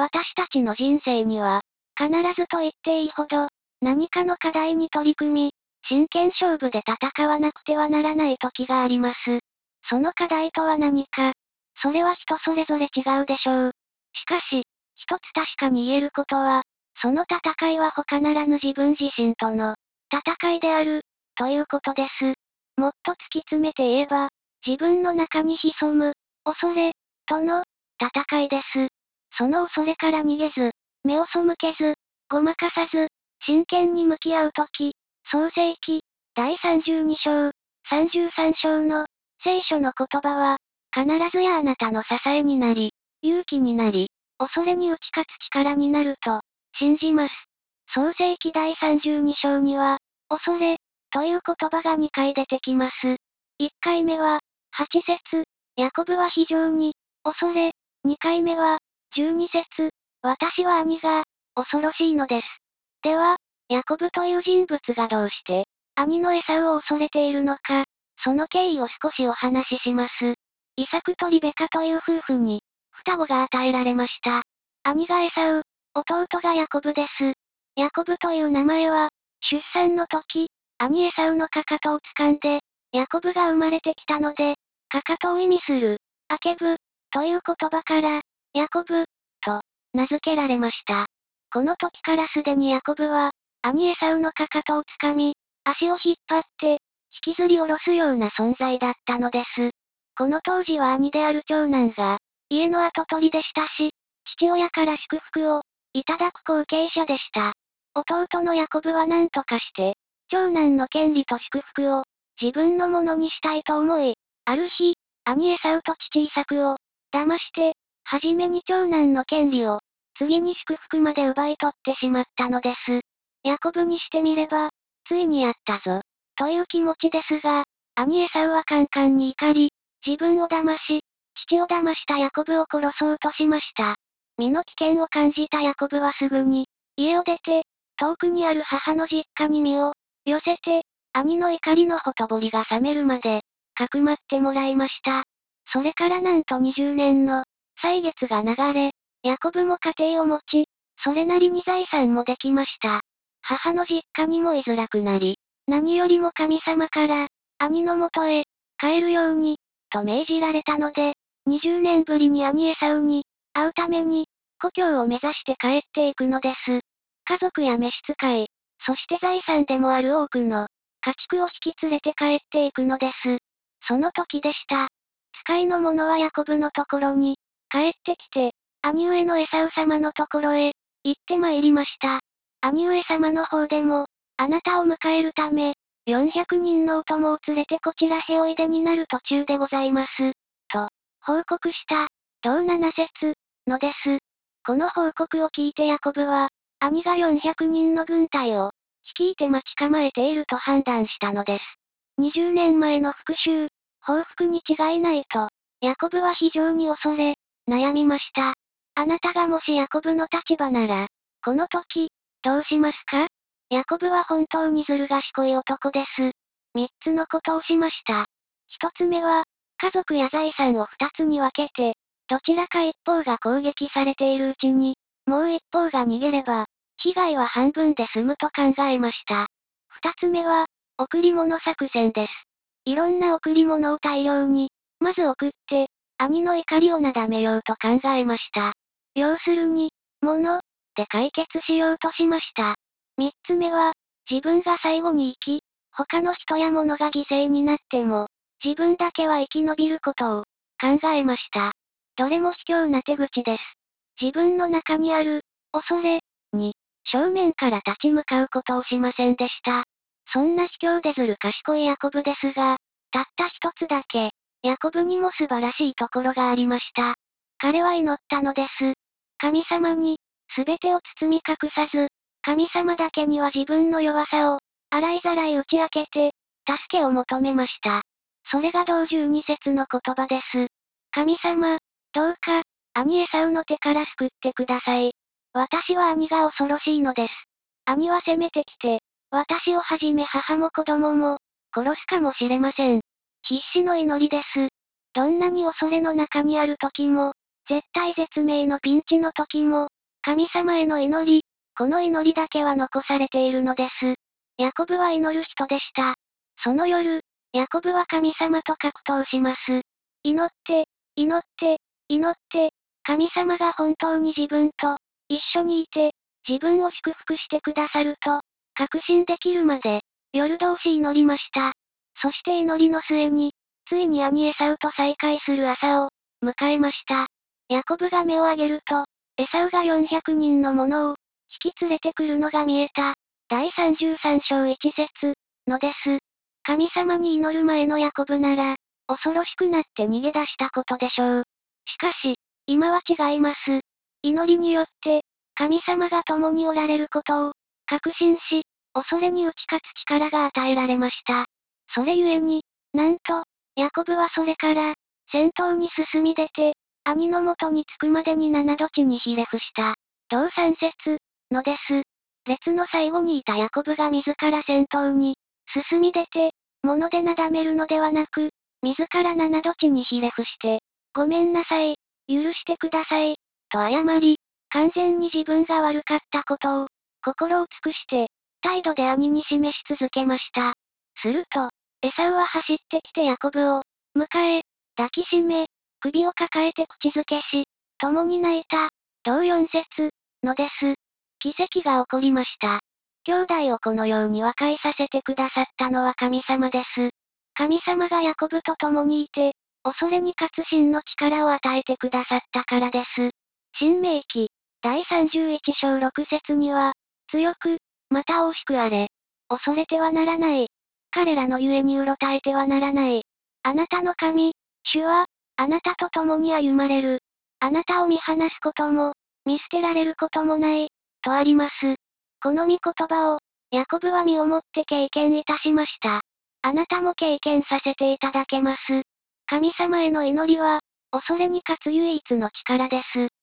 私たちの人生には、必ずと言っていいほど、何かの課題に取り組み、真剣勝負で戦わなくてはならない時があります。その課題とは何か。それは人それぞれ違うでしょう。しかし、一つ確かに言えることは、その戦いは他ならぬ自分自身との戦いである、ということです。もっと突き詰めて言えば、自分の中に潜む、恐れ、との戦いです。その恐れから逃げず、目を背けず、ごまかさず、真剣に向き合うとき、創世記、第32章、33章の、聖書の言葉は、必ずやあなたの支えになり、勇気になり、恐れに打ち勝つ力になると、信じます。創世記第32章には、恐れ、という言葉が2回出てきます。1回目は、8節、ヤコブは非常に、恐れ、2回目は、12節、私は兄が、恐ろしいのです。では、ヤコブという人物がどうして、兄のエサウを恐れているのか、その経緯を少しお話しします。イサクとリベカという夫婦に、双子が与えられました。兄がエサウ、弟がヤコブです。ヤコブという名前は、出産の時、兄エサウのかかとを掴んで、ヤコブが生まれてきたので、かかとを意味する、アケブ、という言葉から、ヤコブ、と、名付けられました。この時からすでにヤコブは、兄エサウのかかとを掴み、足を引っ張って、引きずり下ろすような存在だったのです。この当時は兄である長男が、家の跡取りでしたし、父親から祝福を、いただく後継者でした。弟のヤコブは何とかして、長男の権利と祝福を、自分のものにしたいと思い、ある日、兄エサウと父イサクを、騙して、はじめに長男の権利を、次に祝福まで奪い取ってしまったのです。ヤコブにしてみれば、ついにやったぞ、という気持ちですが、兄エサウはカンカンに怒り、自分を騙し、父を騙したヤコブを殺そうとしました。身の危険を感じたヤコブはすぐに、家を出て、遠くにある母の実家に身を寄せて、兄の怒りのほとぼりが冷めるまで、かくまってもらいました。それからなんと20年の歳月が流れ、ヤコブも家庭を持ち、それなりに財産もできました。母の実家にも居づらくなり、何よりも神様から、兄のもとへ、帰るように、と命じられたので、20年ぶりに兄エサウに、会うために、故郷を目指して帰っていくのです。家族や召使い、そして財産でもある多くの、家畜を引き連れて帰っていくのです。その時でした。使いの者はヤコブのところに、帰ってきて、兄上のエサウ様のところへ、行って参りました。兄上様の方でも、あなたを迎えるため、400人のお供を連れてこちらへおいでになる途中でございます。と、報告した。同7節のです。この報告を聞いてヤコブは、兄が400人の軍隊を、率いて待ち構えていると判断したのです。20年前の復讐、報復に違いないと、ヤコブは非常に恐れ、悩みました。あなたがもしヤコブの立場なら、この時、どうしますか？ヤコブは本当にずる賢い男です。3つのことをしました。1つ目は、家族や財産を2つに分けて、どちらか一方が攻撃されているうちに、もう一方が逃げれば、被害は半分で済むと考えました。2つ目は、贈り物作戦です。いろんな贈り物を大量に、まず送って、兄の怒りをなだめようと考えました。要するに、物、で解決しようとしました。3つ目は、自分が最後に生き、他の人や物が犠牲になっても、自分だけは生き延びることを考えました。どれも卑怯な手口です。自分の中にある恐れに正面から立ち向かうことをしませんでした。そんな卑怯でずる賢いヤコブですが、たった一つだけ、ヤコブにも素晴らしいところがありました。彼は祈ったのです。神様に、すべてを包み隠さず、神様だけには自分の弱さを、洗いざらい打ち明けて、助けを求めました。それが同12節の言葉です。神様、どうか、兄エサウの手から救ってください。私は兄が恐ろしいのです。兄は攻めてきて、私をはじめ母も子供も、殺すかもしれません。必死の祈りです。どんなに恐れの中にある時も、絶体絶命のピンチの時も、 神様への祈り、この祈りだけは残されているのです。ヤコブは祈る人でした。その夜、ヤコブは神様と格闘します。祈って、祈って、祈って、神様が本当に自分と一緒にいて、自分を祝福してくださると、確信できるまで、夜通し祈りました。そして祈りの末に、ついに兄エサウと再会する朝を迎えました。ヤコブが目を上げると、エサウが400人の者を引き連れてくるのが見えた。第33章1節のです。神様に祈る前のヤコブなら、恐ろしくなって逃げ出したことでしょう。しかし、今は違います。祈りによって、神様が共におられることを確信し、恐れに打ち勝つ力が与えられました。それゆえに、なんと、ヤコブはそれから、戦闘に進み出て、兄の元に着くまでに7度地にひれ伏した。同3節のです。列の最後にいたヤコブが自ら戦闘に進み出て、物でなだめるのではなく、自ら7度地にひれ伏して、ごめんなさい、許してください、と謝り、完全に自分が悪かったことを、心を尽くして、態度で兄に示し続けました。すると、エサウは走ってきてヤコブを、迎え、抱きしめ、首を抱えて口づけし、共に泣いた、同4節のです。奇跡が起こりました。兄弟をこのように和解させてくださったのは神様です。神様がヤコブと共にいて、恐れに勝つ真の力を与えてくださったからです。新明記、第31章6節には、強く、また惜しくあれ。恐れてはならない。彼らのゆえにうろたえてはならない。あなたの神、主は、あなたと共に歩まれる。あなたを見放すことも、見捨てられることもない、とあります。この御言葉を、ヤコブは身をもって経験いたしました。あなたも経験させていただけます。神様への祈りは、恐れに勝つ唯一の力です。